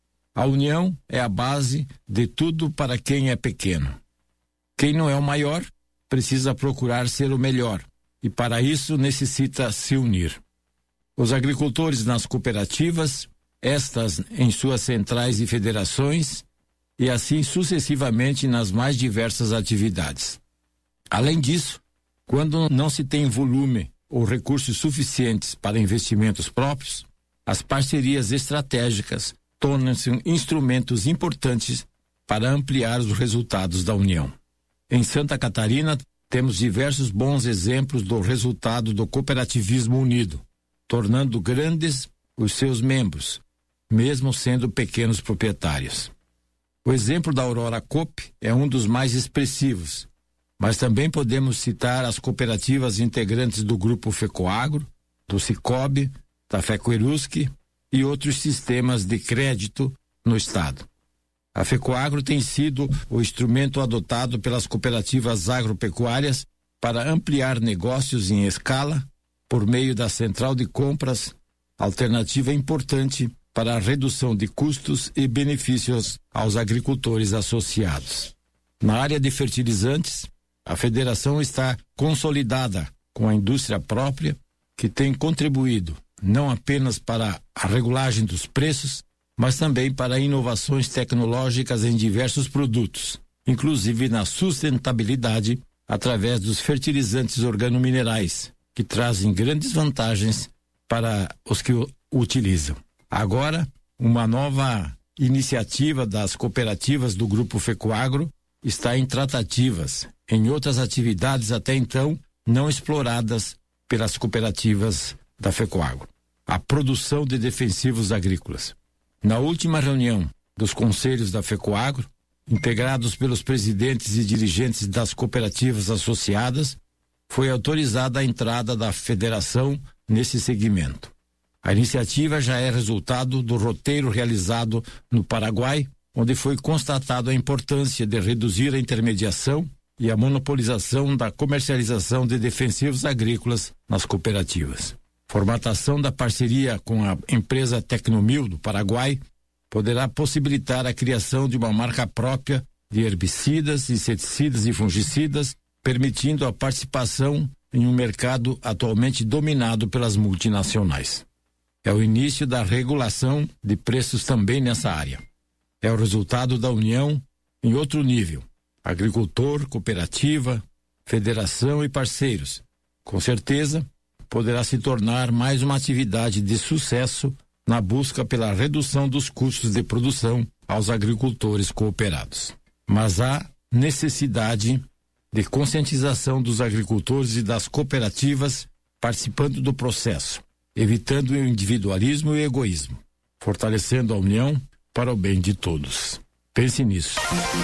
A união é a base de tudo para quem é pequeno. Quem não é o maior precisa procurar ser o melhor e para isso necessita se unir. Os agricultores nas cooperativas, estas em suas centrais e federações, e assim sucessivamente nas mais diversas atividades. Além disso, quando não se tem volume ou recursos suficientes para investimentos próprios, as parcerias estratégicas tornam-se instrumentos importantes para ampliar os resultados da união. Em Santa Catarina, temos diversos bons exemplos do resultado do cooperativismo unido, tornando grandes os seus membros, mesmo sendo pequenos proprietários. O exemplo da Aurora Coop é um dos mais expressivos, mas também podemos citar as cooperativas integrantes do Grupo Fecoagro, do Cicobi, da Fecoerusc e outros sistemas de crédito no estado. A Fecoagro tem sido o instrumento adotado pelas cooperativas agropecuárias para ampliar negócios em escala por meio da central de compras, alternativa importante para a redução de custos e benefícios aos agricultores associados. Na área de fertilizantes, a federação está consolidada com a indústria própria, que tem contribuído não apenas para a regulagem dos preços, mas também para inovações tecnológicas em diversos produtos, inclusive na sustentabilidade através dos fertilizantes organominerais, que trazem grandes vantagens para os que o utilizam. Agora, uma nova iniciativa das cooperativas do Grupo Fecoagro está em tratativas, em outras atividades até então não exploradas pelas cooperativas da Fecoagro. A produção de defensivos agrícolas. Na última reunião dos conselhos da Fecoagro, integrados pelos presidentes e dirigentes das cooperativas associadas, foi autorizada a entrada da federação nesse segmento. A iniciativa já é resultado do roteiro realizado no Paraguai, onde foi constatado a importância de reduzir a intermediação e a monopolização da comercialização de defensivos agrícolas nas cooperativas. Formatação da parceria com a empresa Tecnomil do Paraguai poderá possibilitar a criação de uma marca própria de herbicidas, inseticidas e fungicidas, permitindo a participação em um mercado atualmente dominado pelas multinacionais. É o início da regulação de preços também nessa área. É o resultado da união em outro nível: agricultor, cooperativa, federação e parceiros. Com certeza, poderá se tornar mais uma atividade de sucesso na busca pela redução dos custos de produção aos agricultores cooperados. Mas há necessidade de conscientização dos agricultores e das cooperativas participando do processo, evitando o individualismo e o egoísmo, fortalecendo a união para o bem de todos. Pense nisso.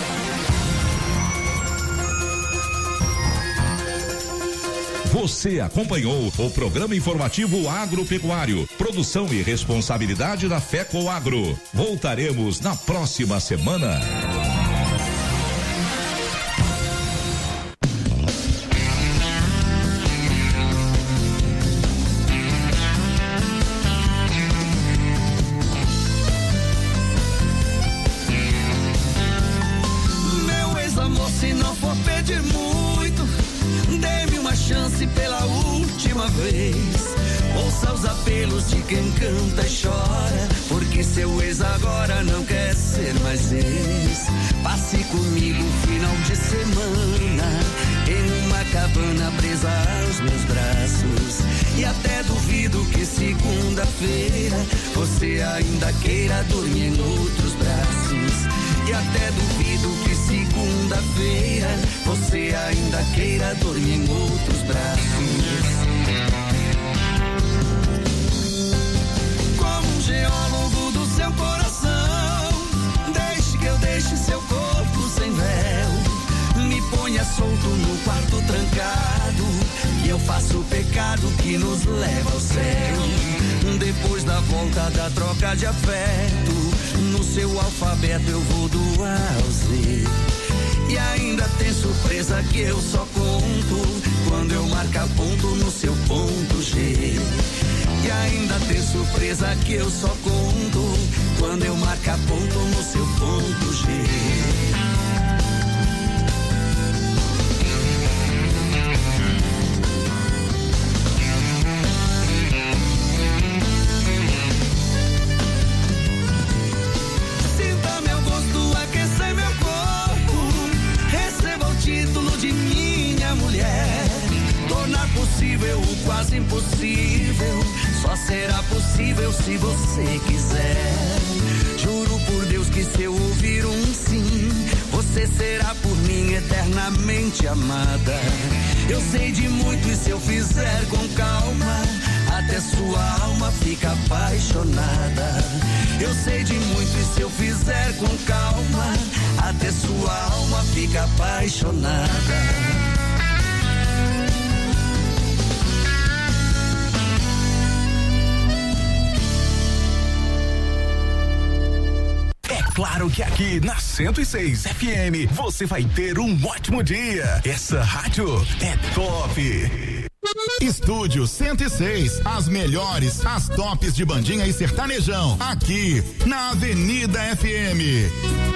Você acompanhou o programa informativo agropecuário, produção e responsabilidade da Fecoagro. Voltaremos na próxima semana. Meu ex-amor, se não for pedir muito, dê-me uma chance pela última vez. Ouça os apelos de quem canta e chora, porque seu ex agora não quer ser mais ex. Passe comigo um final de semana em uma cabana presa aos meus braços. E até duvido que segunda-feira você ainda queira dormir em outros braços. E até duvido que segunda-feira você ainda queira dormir em outros braços. Como um geólogo do seu coração, deixe que eu deixe seu corpo sem véu. Me ponha solto no quarto trancado, e eu faço o pecado que nos leva ao céu. Depois da volta da troca de afeto, no seu alfabeto eu vou do A ao Z. E ainda tem surpresa que eu só conto quando eu marcar ponto no seu ponto G. E ainda tem surpresa que eu só conto quando eu marcar ponto no seu ponto G. O quase impossível só será possível se você quiser. Juro por Deus que se eu ouvir um sim, você será por mim eternamente amada. Eu sei de muito e se eu fizer com calma, até sua alma fica apaixonada. Eu sei de muito e se eu fizer com calma, até sua alma fica apaixonada. Claro que aqui na 106 FM você vai ter um ótimo dia. Essa rádio é top. Estúdio 106, as melhores, as tops de bandinha e sertanejão, aqui na Avenida FM.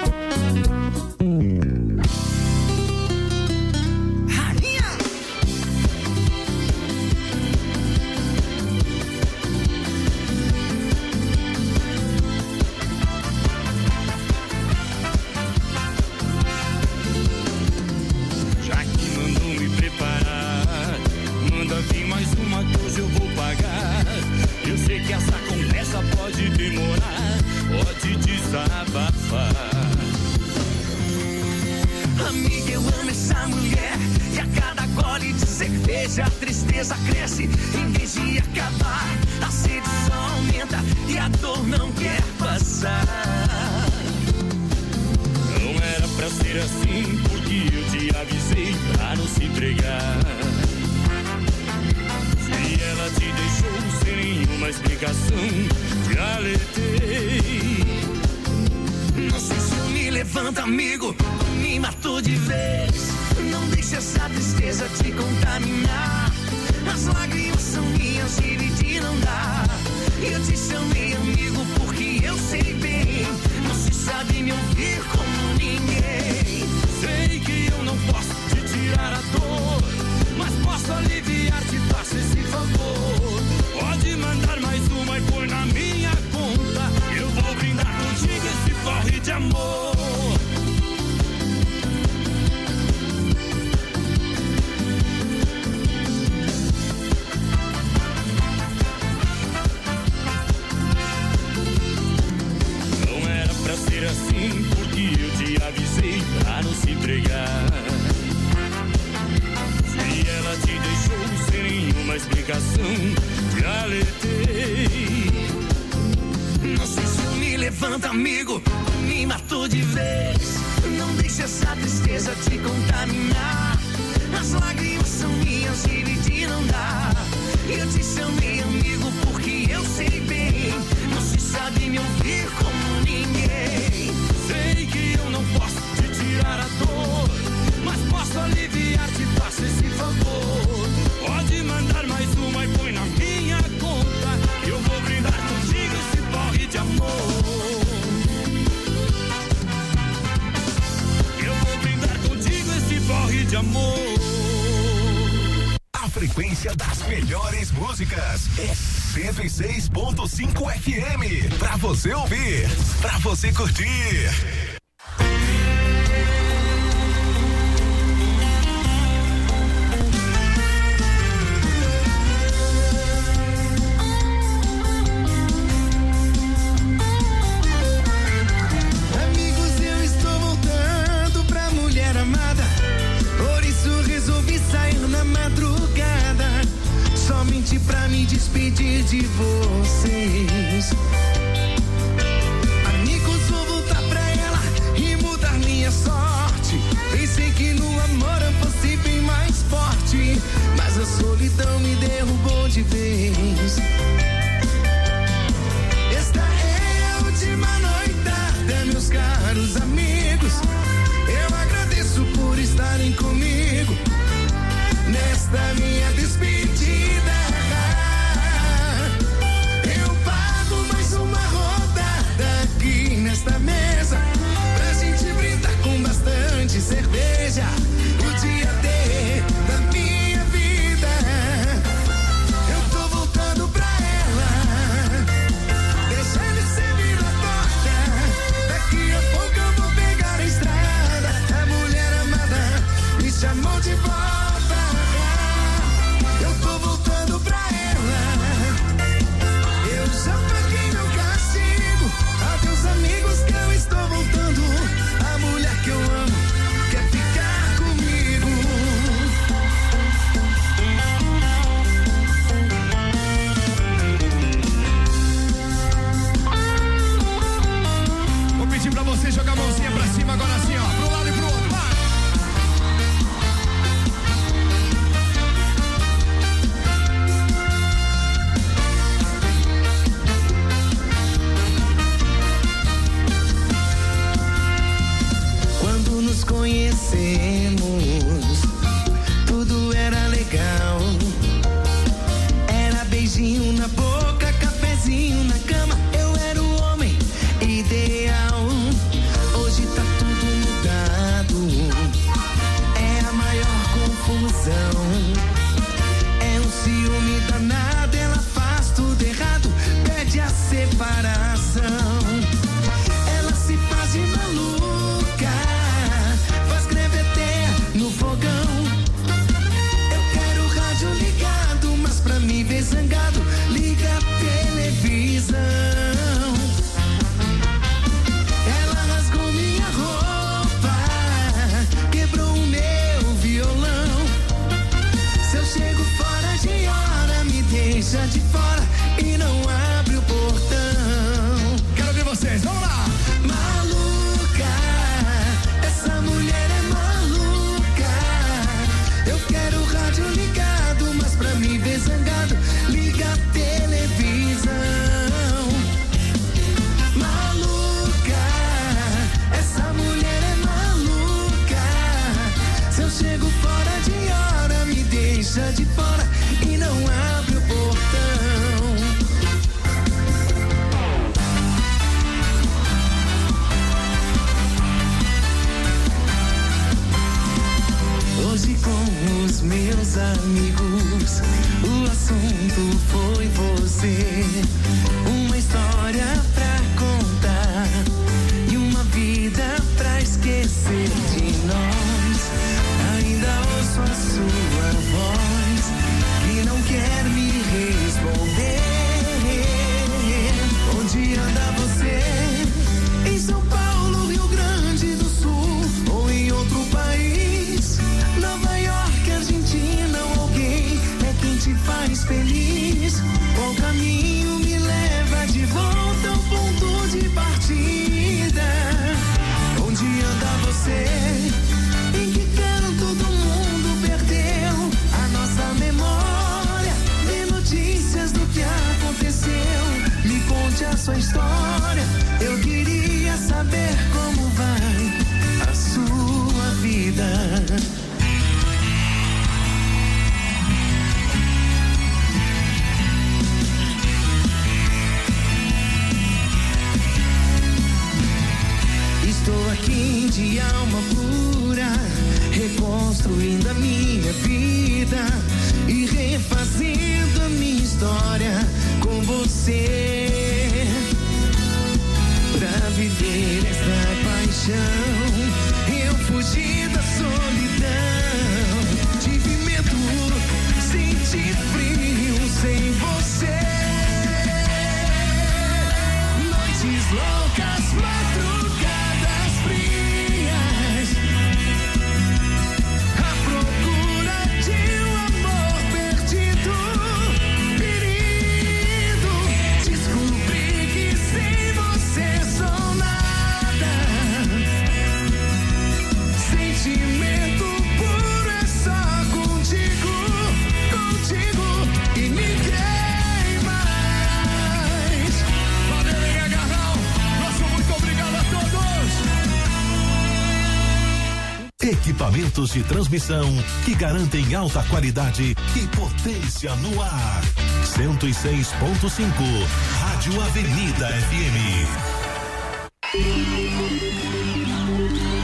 Amiga, eu amo essa mulher, e a cada gole de cerveja a tristeza cresce. Em vez de acabar, a sede só aumenta e a dor não quer passar. Não era pra ser assim, porque eu te avisei pra não se entregar. Se ela te deixou sem nenhuma explicação, te alertei. Não sei se eu me levanto, amigo, me matou de vez. Não deixe essa tristeza te contaminar. As lágrimas são minhas, dividir não dá. Eu te chamei amigo porque eu sei bem, você sabe me ouvir como ninguém. Sei que eu não posso te tirar a dor, mas posso aliviar, te faço esse favor. Pode mandar mais uma e pôr na minha conta. Eu vou brindar contigo esse porre de amor. Não era pra ser assim, porque eu te avisei pra não se entregar. Se ela te deixou sem nenhuma explicação, te alertei. Não sei se eu me levanto, amigo, me matou de vez. Não deixe essa tristeza te contaminar. As lágrimas são minhas, dividir não dá. Eu te chamei amigo porque eu sei bem, você sabe me ouvir como ninguém. Sei que eu não posso te tirar a dor, mas posso aliviar, te faço esse favor. Pode mandar mais uma e põe na minha conta. Eu vou brindar contigo esse porre de amor. Eu vou brindar contigo esse porre de amor. frequência das melhores músicas. É 106.5 FM. Pra você ouvir, pra você curtir. Pra me despedir de vocês. Amigos, vou voltar pra ela e mudar minha sorte. Pensei que no amor eu fosse bem mais forte, mas a solidão me derrubou de vez. Esta é a última noitada, meus caros amigos. Eu agradeço por estarem comigo nesta minha despedida. Nesta mesa, pra gente brindar com bastante cerveja, o dia D da minha vida. Eu tô voltando pra ela, deixando de servir a porta. Daqui a pouco eu vou pegar a estrada. A mulher amada me chamou de volta. Eu tô voltando pra ela. Eu já paguei meu castigo. Adeus, amigos, que eu estou voltando. A mulher que eu amo quer ficar comigo. Vou pedir pra você jogar a mãozinha pra cima agora assim, ó, pro lado e pro outro. Vai! Nos conhecemos, tudo era legal. Era beijinho na boca, cafezinho na cama. Eu era o homem ideal. Hoje tá tudo mudado. É a maior confusão. É um ciúme danado. Ela faz tudo errado, pede a separação. Ela se faz de maluca, no fogão. Eu quero o rádio ligado, mas pra me ver zangado, liga a televisão. Ela rasgou minha roupa, quebrou o meu violão. Se eu chego fora de hora, me deixa de fora e não abre o portão. Quero ver vocês, vamos lá! Maluca, essa mulher é eu quero o rádio ligado, mas pra me ver zangado, liga a televisão. Maluca, essa mulher é maluca. Se eu chego fora de hora, me deixa de fora e não abre o portão. Hoje com os meus amigos, o assunto foi você. Uma história pra contar e uma vida pra esquecer de nós. Ainda ouço a sua voz que não quer me responder. Onde anda você? Em São Paulo, Rio Grande do Sul ou em outro país? Nova York, Argentina, alguém é quem te faz feliz. Qual caminho me leva de volta ao assim de alma pura, reconstruindo a minha vida e refazendo a minha história com você. Pra viver esta paixão, eu fugi da solidão. Tive medo, senti frio sem você. Noites loucas, madrugadas frias, à procura de um amor perdido, ferido. Descobri que sem você sou nada. Sentimento puro é só contigo, contigo e ninguém mais. Valeu, Lilian Garral. Nosso muito obrigado a todos. Equipamentos de transmissão que garantem alta qualidade e potência no ar. 106.5 Rádio Avenida FM.